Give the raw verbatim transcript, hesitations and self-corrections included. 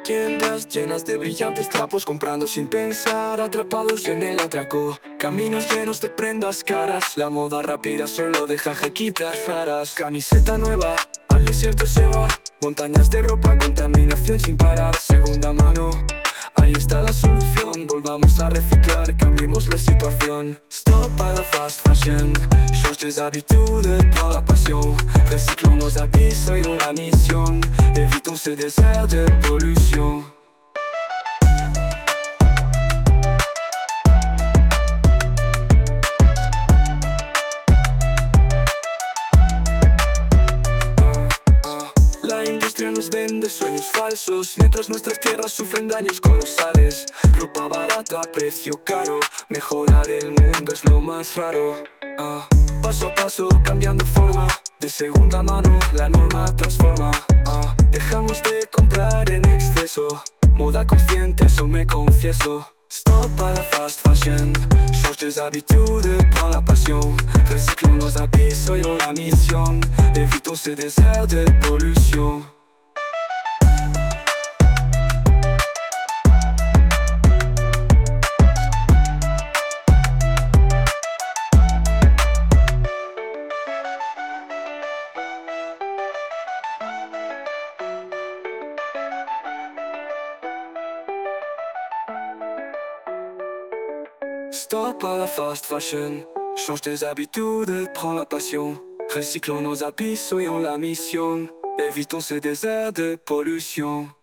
Tiendas llenas de brillantes trapos, comprando sin pensar, atrapados en el atraco. Caminos llenos de prendas caras, la moda rápida solo deja jequitas raras. Camiseta nueva, al desierto se va, montañas de ropa, contaminación sin parar. Segunda mano, ahí está la solución, volvamos a reciclar, cambiemos la situación. Stop à la fast fashion, change tes habitudes, prends la passion. Recyclons nos habits, soyons la mission, évitons ce désert de pollution. La industria nos vende sueños falsos, mientras nuestras tierras sufren daños colosales. Ropa barata a precio caro, mejorar el mundo es lo más raro. Ah, Paso a paso, cambiando forma, de segunda mano la norma transforma. Ah, Dejamos de comprar en exceso, moda consciente, eso me confieso. Stop à la fast fashion, change tes habitudes, prends la passion. Recyclons nos habits, soyons la mission, évitons ce désert de pollution. Stop à la fast fashion, change tes habitudes, prends la passion. Recyclons nos habits, soyons la mission, évitons ce désert de pollution.